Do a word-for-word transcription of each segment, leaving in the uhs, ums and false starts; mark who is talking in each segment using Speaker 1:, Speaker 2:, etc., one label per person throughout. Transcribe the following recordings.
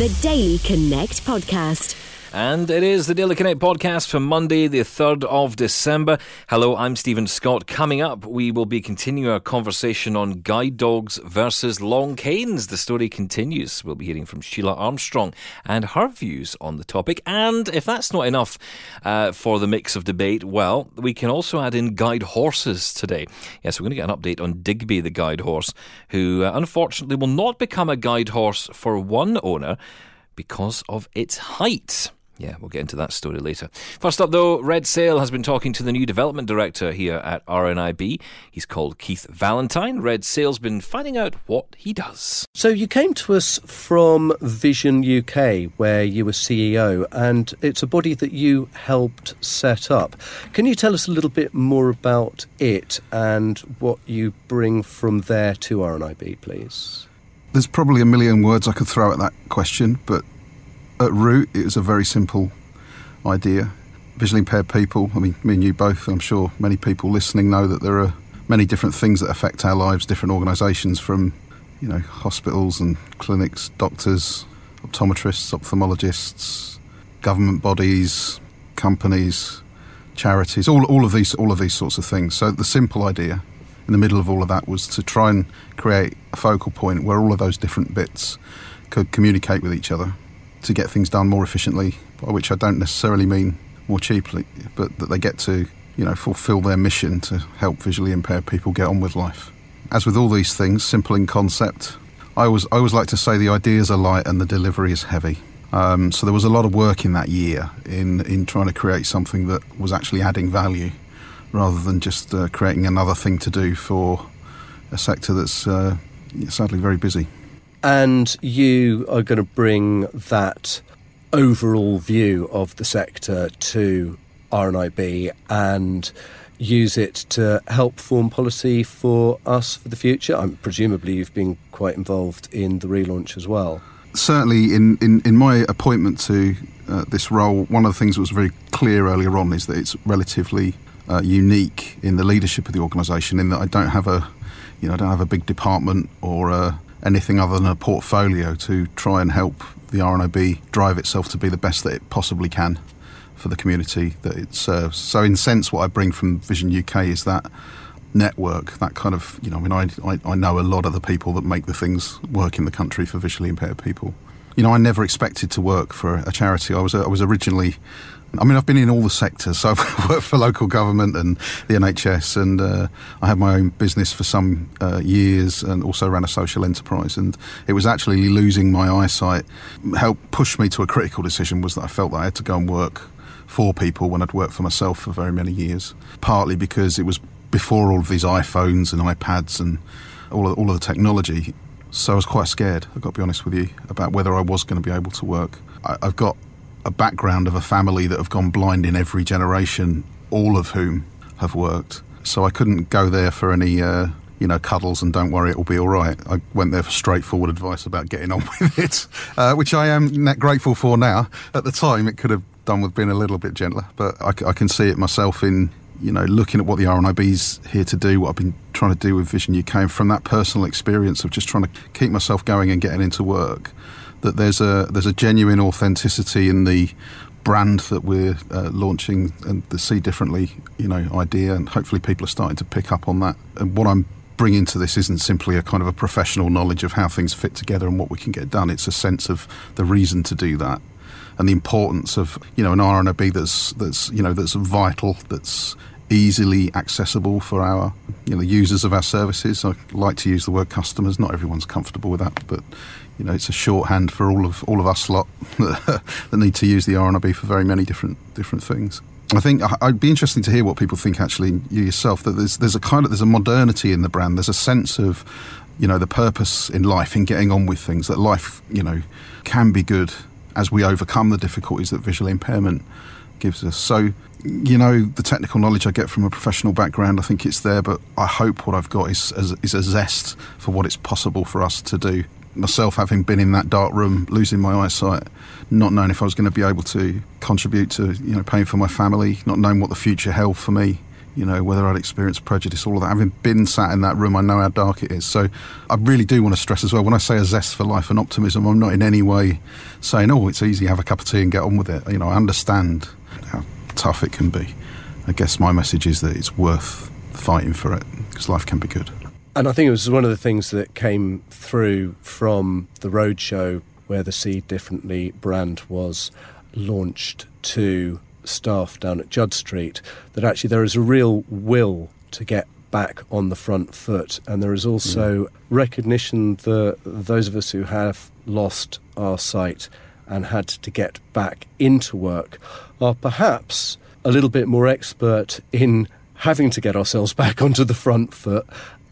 Speaker 1: The Daily Connect podcast.
Speaker 2: And it is the Daily Connect podcast for Monday, the third of December. Hello, I'm Stephen Scott. Coming up, we will be continuing our conversation on guide dogs versus long canes. The story continues. We'll be hearing from Sheila Armstrong and her views on the topic. And if that's not enough uh, for the mix of debate, well, we can also add in guide horses today. Yes, we're going to get an update on Digby, the guide horse, who uh, unfortunately will not become a guide horse for one owner because of its height. Yeah, we'll get into that story later. First up, though, Red Sail has been talking to the new development director here at R N I B. He's called Keith Valentine. Red Sail's been finding out what he does.
Speaker 3: So you came to us from Vision U K, where you were C E O, and it's a body that you helped set up. Can you tell us a little bit more about it and what you bring from there to R N I B, please?
Speaker 4: There's probably a million words I could throw at that question, but at root, it was a very simple idea. Visually impaired people, I mean, me and you both, I'm sure many people listening know that there are many different things that affect our lives, different organisations from, you know, hospitals and clinics, doctors, optometrists, ophthalmologists, government bodies, companies, charities, all all of these all of these sorts of things. So the simple idea in the middle of all of that was to try and create a focal point where all of those different bits could communicate with each other to get things done more efficiently, by which I don't necessarily mean more cheaply, but that they get to, you know, fulfil their mission to help visually impaired people get on with life. As with all these things, simple in concept, I always, I always like to say the ideas are light and the delivery is heavy. Um, so there was a lot of work in that year in, in trying to create something that was actually adding value, rather than just uh, creating another thing to do for a sector that's uh, sadly very busy.
Speaker 3: And you are going to bring that overall view of the sector to R N I B and use it to help form policy for us for the future. Um, presumably you've been quite involved in the relaunch as well.
Speaker 4: Certainly in, in, in my appointment to uh, this role, one of the things that was very clear earlier on is that it's relatively uh, unique in the leadership of the organisation, in that I don't have a, you know, I don't have a big department or a anything other than a portfolio to try and help the R N I B drive itself to be the best that it possibly can for the community that it serves. So in a sense, what I bring from Vision U K is that network, that kind of, you know, I mean, I, I, I know a lot of the people that make the things work in the country for visually impaired people. You know, I never expected to work for a charity. I was I was originally, I mean, I've been in all the sectors. So I've worked for local government and the N H S, and uh, I had my own business for some uh, years and also ran a social enterprise. And it was actually losing my eyesight helped push me to a critical decision, was that I felt that I had to go and work for people when I'd worked for myself for very many years, partly because it was before all of these iPhones and iPads and all of, all of the technology. So I was quite scared, I've got to be honest with you, about whether I was going to be able to work. I, I've got a background of a family that have gone blind in every generation, all of whom have worked. So I couldn't go there for any, uh, you know, cuddles and don't worry, it will be all right. I went there for straightforward advice about getting on with it, uh, which I am grateful for now. At the time, it could have done with being a little bit gentler, but I, I can see it myself in, you know, looking at what the R N I B's here to do, what I've been trying to do with Vision U K, and from that personal experience of just trying to keep myself going and getting into work, that there's a there's a genuine authenticity in the brand that we're uh, launching, and the See Differently, you know, idea, and hopefully people are starting to pick up on that. And what I'm bringing to this isn't simply a kind of a professional knowledge of how things fit together and what we can get done. It's a sense of the reason to do that, and the importance of, you know, an R N I B that's that's you know that's vital, that's easily accessible for our, you know, users of our services. I like to use the word customers. Not everyone's comfortable with that, but you know, it's a shorthand for all of all of us lot that need to use the R N I B for very many different different things. I think I'd be interesting to hear what people think. Actually, you yourself, that there's there's a kind of there's a modernity in the brand. There's a sense of, you know, the purpose in life, in getting on with things. That life, you know, can be good as we overcome the difficulties that visual impairment gives us. So, you know, the technical knowledge I get from a professional background, I think it's there, but I hope what I've got is, is, is a zest for what it's possible for us to do. Myself, having been in that dark room, losing my eyesight, not knowing if I was going to be able to contribute to, you know, paying for my family, not knowing what the future held for me, you know, whether I'd experienced prejudice, all of that. Having been sat in that room, I know how dark it is. So I really do want to stress as well, when I say a zest for life and optimism, I'm not in any way saying, oh, it's easy, have a cup of tea and get on with it. You know, I understand how tough it can be. I guess my message is that it's worth fighting for it, because life can be good.
Speaker 3: And I think it was one of the things that came through from the roadshow where the See Differently brand was launched to staff down at Judd Street, that actually there is a real will to get back on the front foot, and there is also mm. recognition that those of us who have lost our sight and had to get back into work are perhaps a little bit more expert in having to get ourselves back onto the front foot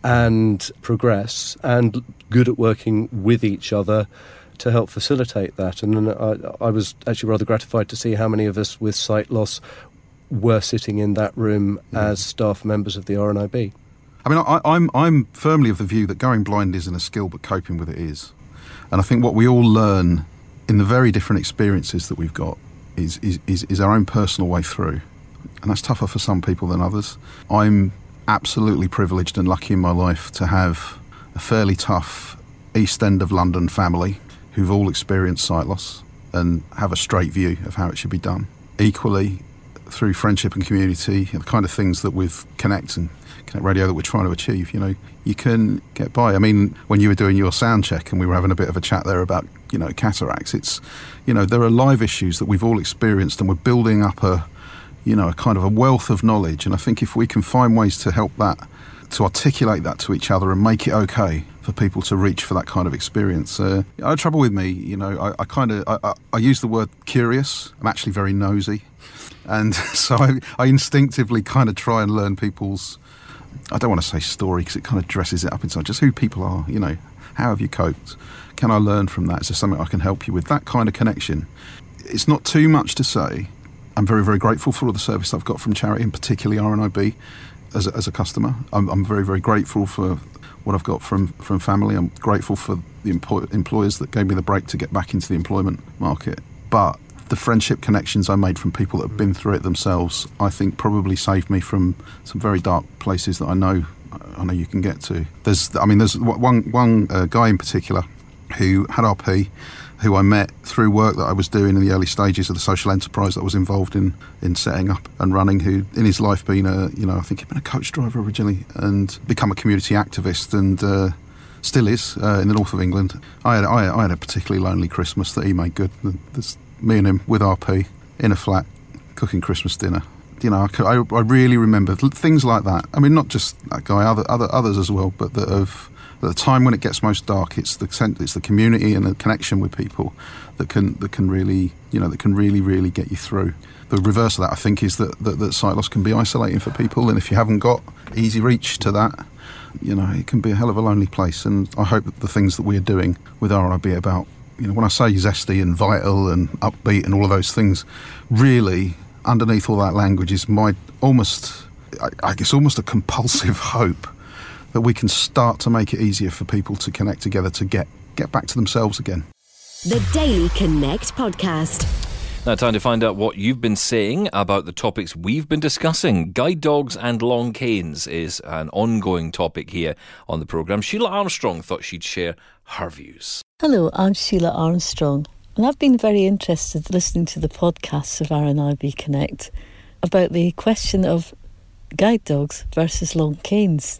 Speaker 3: and progress, and good at working with each other to help facilitate that. And I, I was actually rather gratified to see how many of us with sight loss were sitting in that room mm. as staff members of the R N I B.
Speaker 4: I mean, I, I'm I'm firmly of the view that going blind isn't a skill, but coping with it is. And I think what we all learn in the very different experiences that we've got is is, is, is our own personal way through. And that's tougher for some people than others. I'm absolutely privileged and lucky in my life to have a fairly tough East End of London family who've all experienced sight loss and have a straight view of how it should be done. Equally, through friendship and community, the kind of things that with Connect and Connect Radio that we're trying to achieve, you know, you can get by. I mean, when you were doing your sound check and we were having a bit of a chat there about, you know, cataracts, it's, you know, there are live issues that we've all experienced, and we're building up a, you know, a kind of a wealth of knowledge. And I think if we can find ways to help that, to articulate that to each other and make it okay for people to reach for that kind of experience. Uh, the trouble with me, you know, I, I kind of, I, I, I use the word curious. I'm actually very nosy. And so I, I instinctively kind of try and learn people's, I don't want to say story because it kind of dresses it up inside, just who people are, you know, how have you coped? Can I learn from that? Is there something I can help you with? That kind of connection. It's not too much to say. I'm very, very grateful for all the service I've got from charity, and particularly R N I B as a, as a customer. I'm, I'm very, very grateful for what I've got from, from family. I'm grateful for the employ- employers that gave me the break to get back into the employment market. But the friendship connections I made from people that have been through it themselves, I think probably saved me from some very dark places that I know I know you can get to. There's, I mean, there's one one uh, guy in particular who had R P, who I met through work that I was doing in the early stages of the social enterprise that I was involved in in setting up and running, who in his life been a, you know, I think he'd been a coach driver originally and become a community activist, and uh, still is uh, in the north of England. I had, I, I had a particularly lonely Christmas that he made good. There's me and him with R P in a flat cooking Christmas dinner. You know, I, I really remember things like that. I mean, not just that guy, other other others as well, but that of at the time when it gets most dark, it's the it's the community and the connection with people that can that can really, you know, that can really really get you through. The reverse of that, I think, is that that, that sight loss can be isolating for people, and if you haven't got easy reach to that, you know, it can be a hell of a lonely place. And I hope that the things that we're doing with R N I B about, you know, when I say zesty and vital and upbeat and all of those things, really underneath all that language is my almost, I, I guess, almost a compulsive hope that we can start to make it easier for people to connect together, to get, get back to themselves again.
Speaker 1: The Daily Connect podcast.
Speaker 2: Now, time to find out what you've been saying about the topics we've been discussing. Guide dogs and long canes is an ongoing topic here on the programme. Sheila Armstrong thought she'd share her views.
Speaker 5: Hello, I'm Sheila Armstrong, and I've been very interested listening to the podcasts of R N I B Connect about the question of guide dogs versus long canes.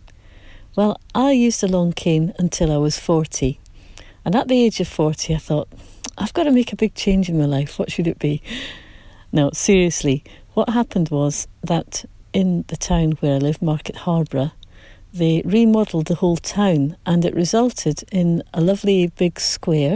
Speaker 5: Well, I used a long cane until I was forty, and at the age of forty I thought, I've got to make a big change in my life. What should it be? No, seriously, what happened was that in the town where I live, Market Harborough, they remodelled the whole town, and it resulted in a lovely big square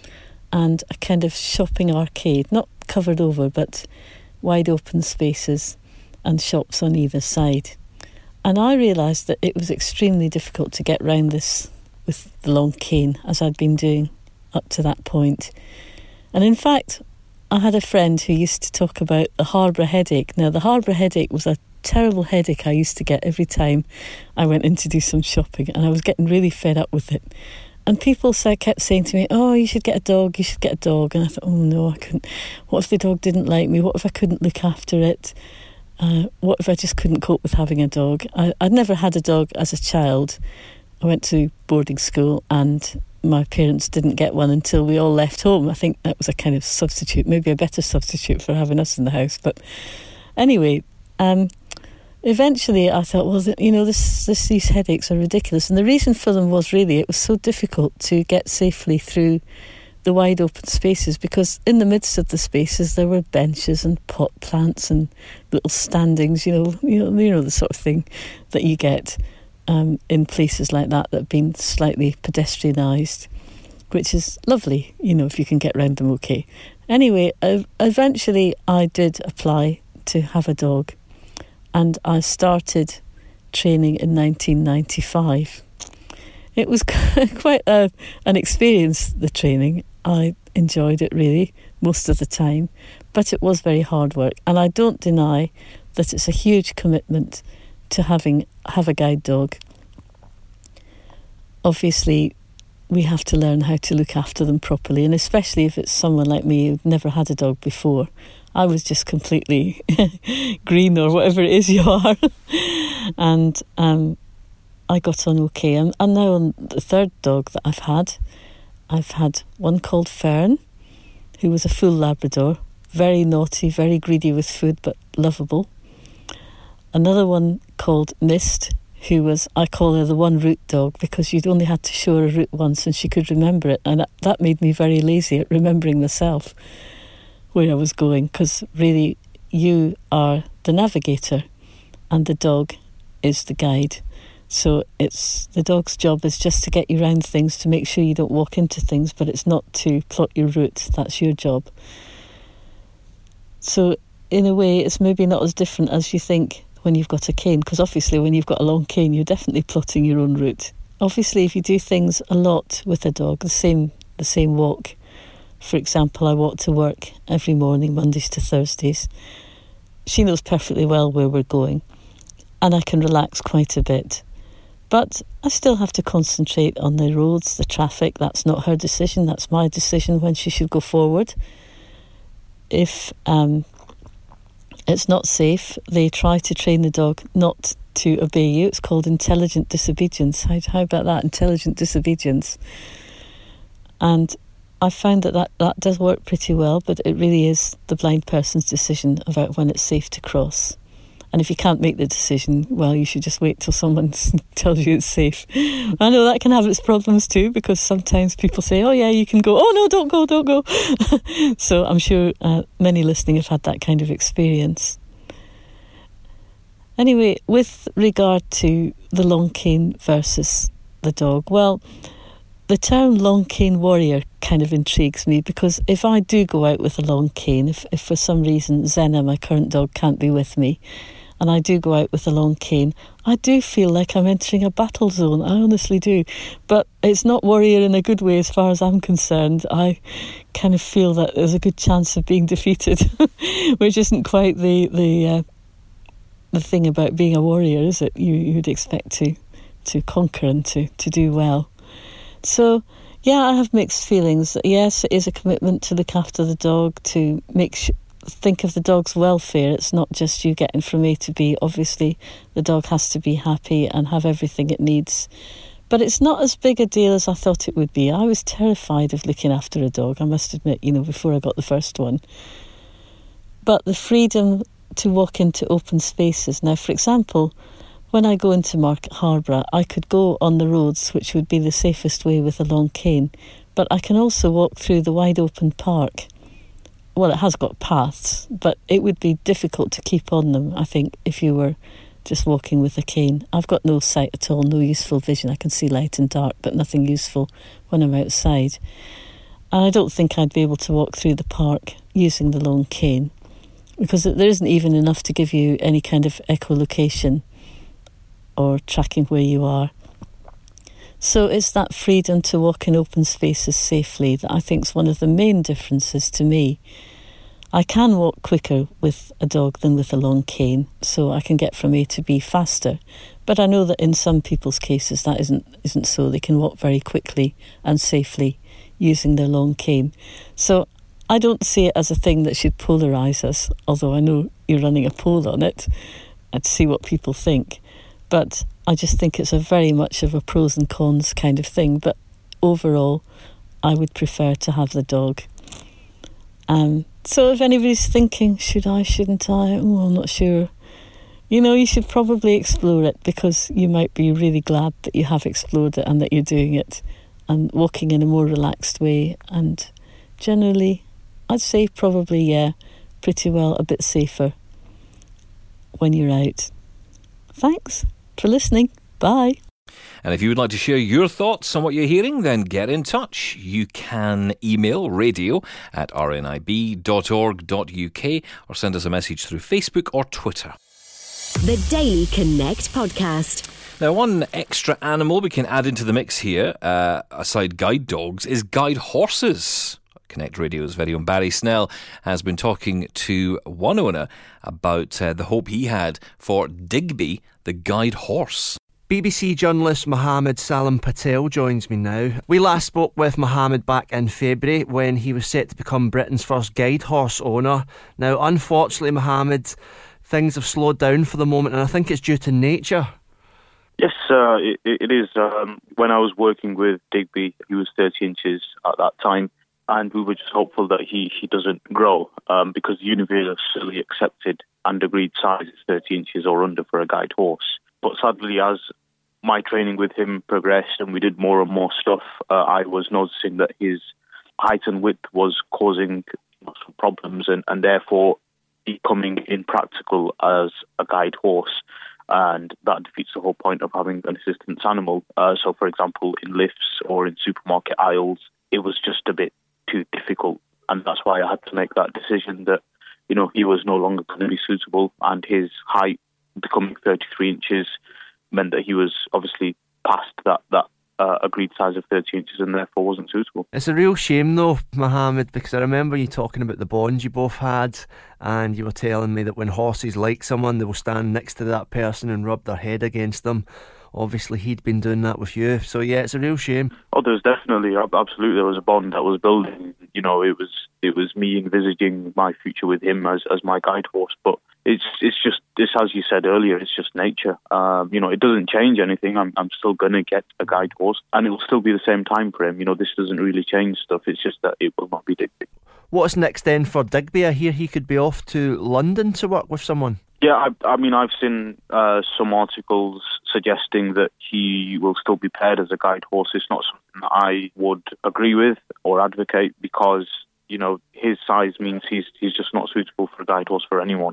Speaker 5: and a kind of shopping arcade, not covered over, but wide open spaces and shops on either side. And I realised that it was extremely difficult to get round this with the long cane, as I'd been doing up to that point. And in fact, I had a friend who used to talk about the Harborough headache. Now, the Harborough headache was a terrible headache I used to get every time I went in to do some shopping, and I was getting really fed up with it. And people said, kept saying to me, oh, you should get a dog, you should get a dog. And I thought, oh no, I couldn't. What if the dog didn't like me? What if I couldn't look after it? uh, what if I just couldn't cope with having a dog? I, I'd never had a dog as a child. I went to boarding school and my parents didn't get one until we all left home. I think that was a kind of substitute, maybe a better substitute for having us in the house. But anyway, um, eventually I thought, well, you know, this, this these headaches are ridiculous. And the reason for them was really it was so difficult to get safely through the wide open spaces, because in the midst of the spaces there were benches and pot plants and little standings, you know, you know, you know the sort of thing that you get um, in places like that that have been slightly pedestrianised, which is lovely, you know, if you can get round them okay. Anyway, uh, eventually I did apply to have a dog, and I started training in nineteen ninety-five. It was quite a, an experience, the training. I enjoyed it really most of the time, but it was very hard work. And I don't deny that it's a huge commitment to having have a guide dog. Obviously, we have to learn how to look after them properly, and especially if it's someone like me who'd never had a dog before. I was just completely green, or whatever it is you are. and um, I got on okay. I'm, I'm now on the third dog that I've had. I've had one called Fern, who was a full Labrador, very naughty, very greedy with food, but lovable. Another one called Mist, who was, I call her the one route dog, because you'd only had to show her a route once and she could remember it. And that, that made me very lazy at remembering myself where I was going, because really you are the navigator and the dog is the guide. So it's the dog's job is just to get you around things, to make sure you don't walk into things, but it's not to plot your route. That's your job. So in a way, it's maybe not as different as you think when you've got a cane, because obviously when you've got a long cane, you're definitely plotting your own route. Obviously, if you do things a lot with a dog, the same the same walk. For example, I walk to work every morning, Mondays to Thursdays. She knows perfectly well where we're going, and I can relax quite a bit. But I still have to concentrate on the roads, the traffic. That's not her decision. That's my decision when she should go forward. If um, it's not safe, they try to train the dog not to obey you. It's called intelligent disobedience. How, how about that, intelligent disobedience? And I found that, that that does work pretty well, but it really is the blind person's decision about when it's safe to cross. And if you can't make the decision, well, you should just wait till someone tells you it's safe. I know that can have its problems too, because sometimes people say, oh yeah, you can go. Oh no, don't go, don't go. So I'm sure uh, many listening have had that kind of experience. Anyway, with regard to the long cane versus the dog, well, the term long cane warrior kind of intrigues me, because if I do go out with a long cane, if, if for some reason Zena, my current dog, can't be with me, and I do go out with a long cane, I do feel like I'm entering a battle zone. I honestly do. But it's not warrior in a good way as far as I'm concerned. I kind of feel that there's a good chance of being defeated, which isn't quite the the uh, the thing about being a warrior, is it? You you'd expect to to conquer and to, to do well. So, yeah, I have mixed feelings. Yes, it is a commitment to look after the dog, to make sure, think of the dog's welfare. It's not just you getting from A to B. Obviously, the dog has to be happy and have everything it needs. But it's not as big a deal as I thought it would be. I was terrified of looking after a dog, I must admit, you know, before I got the first one. But the freedom to walk into open spaces. Now, for example, when I go into Market Harborough, I could go on the roads, which would be the safest way with a long cane, but I can also walk through the wide open park. Well, it has got paths, but it would be difficult to keep on them, I think, if you were just walking with a cane. I've got no sight at all, no useful vision. I can see light and dark, but nothing useful when I'm outside. And I don't think I'd be able to walk through the park using the long cane, because there isn't even enough to give you any kind of echolocation or tracking where you are. So it's that freedom to walk in open spaces safely that I think is one of the main differences to me. I can walk quicker with a dog than with a long cane, so I can get from A to B faster. But I know that in some people's cases that isn't isn't so. They can walk very quickly and safely using their long cane. So I don't see it as a thing that should polarise us, although I know you're running a poll on it and see what people think. But I just think it's a very much of a pros and cons kind of thing. But overall, I would prefer to have the dog. Um, so if anybody's thinking, should I, shouldn't I? Oh, I'm not sure. You know, you should probably explore it, because you might be really glad that you have explored it and that you're doing it and walking in a more relaxed way. And generally, I'd say probably, yeah, pretty well a bit safer when you're out. Thanks for listening. Bye.
Speaker 2: And if you would like to share your thoughts on what you're hearing, then get in touch. You can email radio at r n i b dot org dot u k or send us a message through Facebook or Twitter.
Speaker 1: The Daily Connect podcast.
Speaker 2: Now, one extra animal we can add into the mix here, uh, aside guide dogs, is guide horses. Connect Radio's very own Barry Snell has been talking to one owner about uh, the hope he had for Digby, the guide horse.
Speaker 6: B B C journalist Mohammed Salim Patel joins me now. We last spoke with Mohammed back in February when he was set to become Britain's first guide horse owner. Now, unfortunately, Mohammed, things have slowed down for the moment, and I think it's due to nature.
Speaker 7: Yes, uh, it, it is. Um, when I was working with Digby, he was thirty inches at that time, and we were just hopeful that he, he doesn't grow, um, because universally accepted and agreed size is thirty inches or under for a guide horse. But sadly, as my training with him progressed and we did more and more stuff, uh, I was noticing that his height and width was causing some problems, and, and therefore becoming impractical as a guide horse. And that defeats the whole point of having an assistance animal. Uh, so, for example, in lifts or in supermarket aisles, it was just a bit too difficult. And that's why I had to make that decision that, you know, he was no longer going to be suitable, and his height becoming thirty-three inches meant that he was obviously past that, that uh, agreed size of thirty inches and therefore wasn't suitable.
Speaker 6: It's a real shame though, Mohammed, because I remember you talking about the bonds you both had, and you were telling me that when horses like someone, they will stand next to that person and rub their head against them. Obviously, he'd been doing that with you. So, yeah, it's a real shame.
Speaker 7: Oh, there's definitely, absolutely, there was a bond that was building. You know, it was it was me envisaging my future with him as, as my guide horse. But it's it's just, it's as you said earlier, it's just nature. Um, you know, it doesn't change anything. I'm I'm still going to get a guide horse, and it will still be the same time frame. You know, this doesn't really change stuff. It's just that it will not be Digby.
Speaker 6: What's next then for Digby? I hear he could be off to London to work with someone.
Speaker 7: Yeah, I, I mean, I've seen uh, some articles suggesting that he will still be paired as a guide horse. It's not something that I would agree with or advocate, because, you know, his size means he's he's just not suitable for a guide horse for anyone.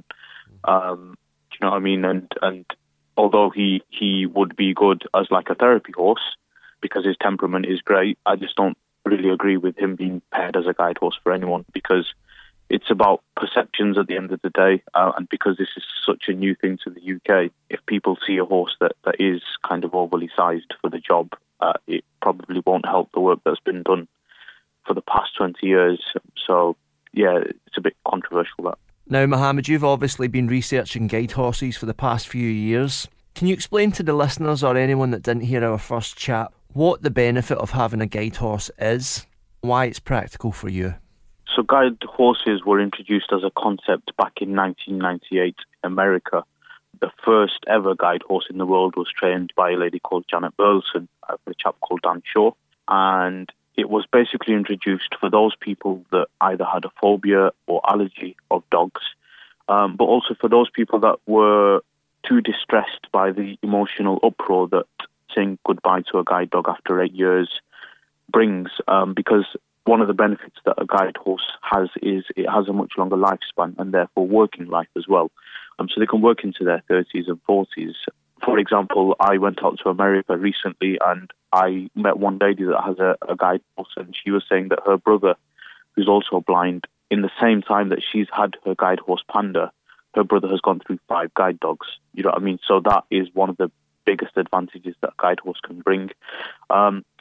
Speaker 7: Um, do you know what I mean? And and although he, he would be good as like a therapy horse, because his temperament is great, I just don't really agree with him being paired as a guide horse for anyone, because it's about perceptions at the end of the day, uh, and because this is such a new thing to the U K, if people see a horse that, that is kind of overly sized for the job, uh, it probably won't help the work that's been done for the past twenty years. So, yeah, it's a bit controversial, that.
Speaker 6: Now, Mohammed, you've obviously been researching guide horses for the past few years. Can you explain to the listeners or anyone that didn't hear our first chat what the benefit of having a guide horse is, why it's practical for you?
Speaker 7: So guide horses were introduced as a concept back in nineteen ninety-eight in America. The first ever guide horse in the world was trained by a lady called Janet Burleson, a chap called Dan Shaw. And it was basically introduced for those people that either had a phobia or allergy of dogs, um, but also for those people that were too distressed by the emotional uproar that saying goodbye to a guide dog after eight years brings, um, because one of the benefits that a guide horse has is it has a much longer lifespan and therefore working life as well. Um, so they can work into their thirties and forties. For example, I went out to America recently and I met one lady that has a, a guide horse, and she was saying that her brother, who's also blind, in the same time that she's had her guide horse Panda, her brother has gone through five guide dogs. You know what I mean? So that is one of the biggest advantages that a guide horse can bring. Um,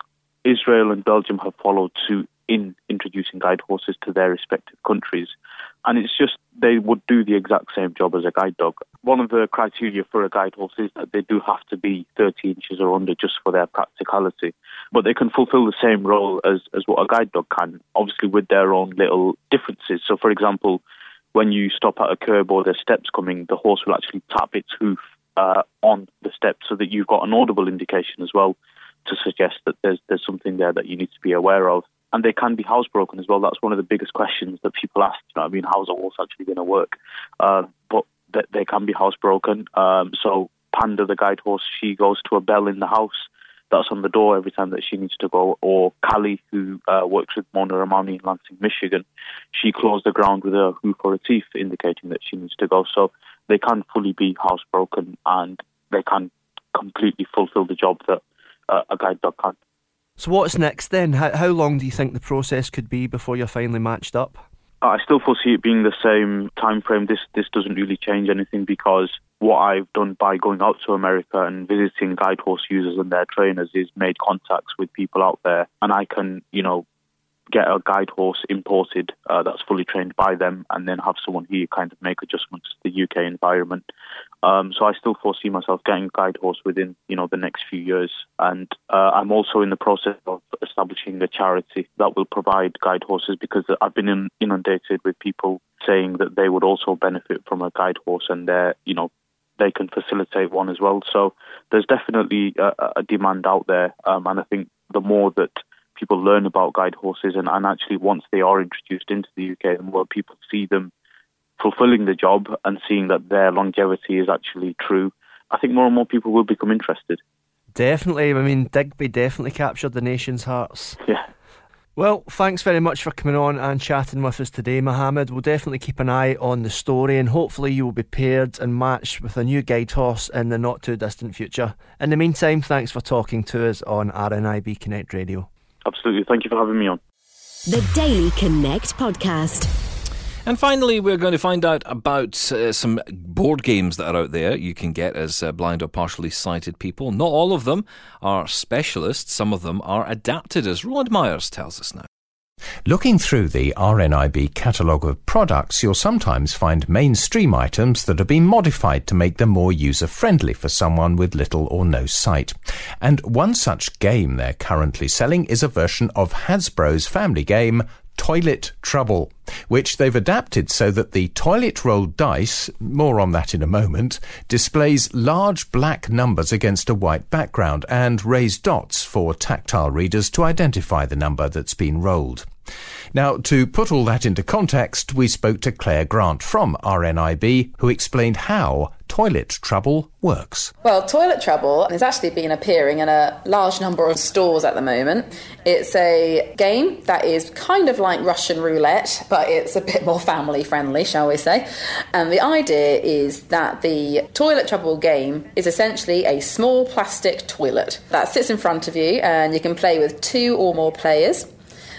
Speaker 7: Israel and Belgium have followed suit in introducing guide horses to their respective countries. And it's just, they would do the exact same job as a guide dog. One of the criteria for a guide horse is that they do have to be thirty inches or under just for their practicality. But they can fulfill the same role as, as what a guide dog can, obviously with their own little differences. So, for example, when you stop at a curb or there's steps coming, the horse will actually tap its hoof uh, on the steps so that you've got an audible indication as well to suggest that there's there's something there that you need to be aware of. And they can be housebroken as well. That's one of the biggest questions that people ask. You know what I mean, how's a horse actually going to work? Uh, but they, they can be housebroken. Um, so Panda, the guide horse, she goes to a bell in the house that's on the door every time that she needs to go. Or Callie, who uh, works with Mona Romani in Lansing, Michigan, she claws the ground with her hoof or a teeth, indicating that she needs to go. So they can fully be housebroken, and they can completely fulfill the job that uh, a guide dog can.
Speaker 6: So what's next then? How, how long do you think the process could be before you're finally matched up?
Speaker 7: I still foresee it being the same time frame. This this doesn't really change anything, because what I've done by going out to America and visiting guide horse users and their trainers is made contacts with people out there, and I can, you know, get a guide horse imported uh, that's fully trained by them, and then have someone here kind of make adjustments to the U K environment. Um, so I still foresee myself getting a guide horse within, you know, the next few years. And uh, I'm also in the process of establishing a charity that will provide guide horses, because I've been in, inundated with people saying that they would also benefit from a guide horse, and they're, you know, they can facilitate one as well. So there's definitely a, a demand out there, um, and I think the more that people learn about guide horses, and, and actually once they are introduced into the U K, the more people see them fulfilling the job and seeing that their longevity is actually true, I think more and more people will become interested.
Speaker 6: Definitely. I mean, Digby definitely captured the nation's hearts.
Speaker 7: Yeah.
Speaker 6: Well, thanks very much for coming on and chatting with us today, Mohammed. We'll definitely keep an eye on the story, and hopefully you will be paired and matched with a new guide horse in the not too distant future. In the meantime, thanks for talking to us on R N I B Connect Radio.
Speaker 7: Absolutely. Thank you for having me on.
Speaker 1: The Daily Connect podcast.
Speaker 2: And finally, we're going to find out about uh, some board games that are out there you can get as uh, blind or partially sighted people. Not all of them are specialists. Some of them are adapted, as Roland Myers tells us now.
Speaker 8: Looking through the R N I B catalogue of products, you'll sometimes find mainstream items that have been modified to make them more user-friendly for someone with little or no sight. And one such game they're currently selling is a version of Hasbro's family game, Toilet Trouble, which they've adapted so that the toilet roll dice, more on that in a moment, displays large black numbers against a white background and raised dots for tactile readers to identify the number that's been rolled. Now, to put all that into context, we spoke to Claire Grant from R N I B, who explained how Toilet Trouble works.
Speaker 9: Well, Toilet Trouble has actually been appearing in a large number of stores at the moment. It's a game that is kind of like Russian roulette, but it's a bit more family friendly, shall we say. And the idea is that the Toilet Trouble game is essentially a small plastic toilet that sits in front of you, and you can play with two or more players.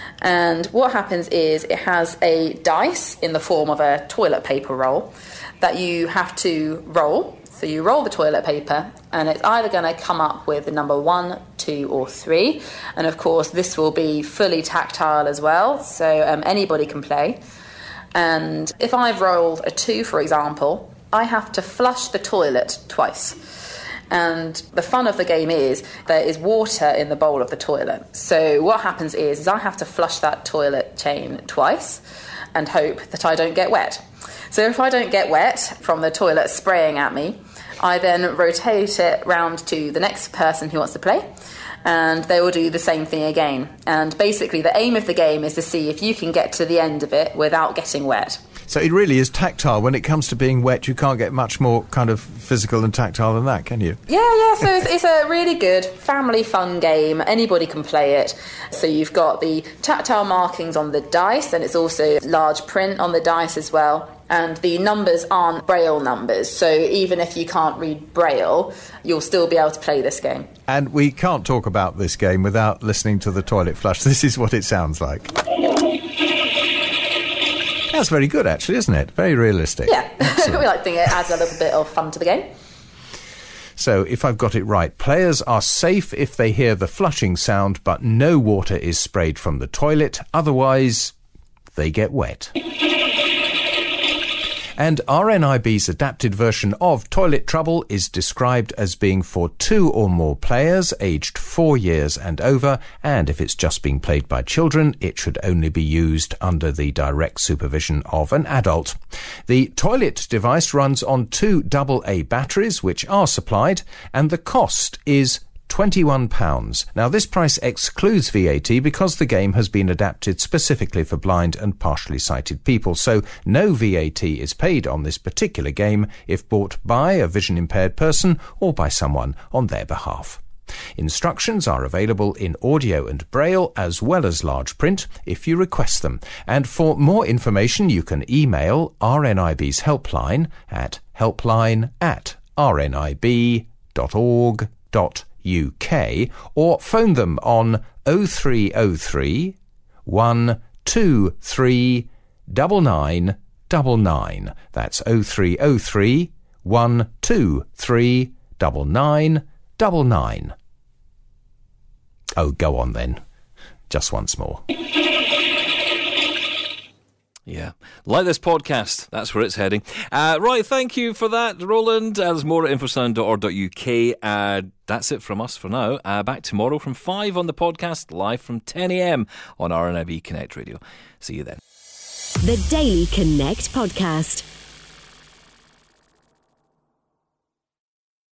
Speaker 9: And what happens is it has a dice in the form of a toilet paper roll that you have to roll. So you roll the toilet paper, and it's either going to come up with the number one, two, or three. And of course, this will be fully tactile as well, so um, anybody can play. And if I've rolled a two, for example, I have to flush the toilet twice. And the fun of the game is there is water in the bowl of the toilet. So what happens is, is I have to flush that toilet chain twice and hope that I don't get wet. So if I don't get wet from the toilet spraying at me, I then rotate it round to the next person who wants to play, and they will do the same thing again. And basically the aim of the game is to see if you can get to the end of it without getting wet.
Speaker 8: So it really is tactile. When it comes to being wet, you can't get much more kind of physical and tactile than that, can you?
Speaker 9: Yeah, yeah, so it's, it's a really good family fun game. Anybody can play it. So you've got the tactile markings on the dice, and it's also large print on the dice as well. And the numbers aren't Braille numbers, so even if you can't read Braille, you'll still be able to play this game.
Speaker 8: And we can't talk about this game without listening to the toilet flush. This is what it sounds like. That's very good, actually, isn't it? Very realistic.
Speaker 9: Yeah, we like to think it adds a little bit of fun to the game.
Speaker 8: So if I've got it right, players are safe if they hear the flushing sound, but no water is sprayed from the toilet. Otherwise, they get wet. And R N I B's adapted version of Toilet Trouble is described as being for two or more players aged four years and over, and if it's just being played by children, it should only be used under the direct supervision of an adult. The toilet device runs on two double A batteries, which are supplied, and the cost is twenty-one pounds. Now, this price excludes V A T because the game has been adapted specifically for blind and partially sighted people, so no V A T is paid on this particular game if bought by a vision-impaired person or by someone on their behalf. Instructions are available in audio and braille as well as large print if you request them. And for more information, you can email R N I B's helpline at helpline at r n i b dot org dot U K or phone them on oh three oh three, one two three, nine nine nine nine. That's oh three oh three, one two three, nine nine nine nine. Oh, go on then. Just once more.
Speaker 2: Yeah. Like this podcast. That's where it's heading. Uh, right, thank you for that, Roland. Uh, there's more at infosound dot org dot U K. Uh, that's it from us for now. Uh, back tomorrow from five on the podcast, live from ten a.m. on R N I B Connect Radio. See you then.
Speaker 1: The Daily Connect Podcast.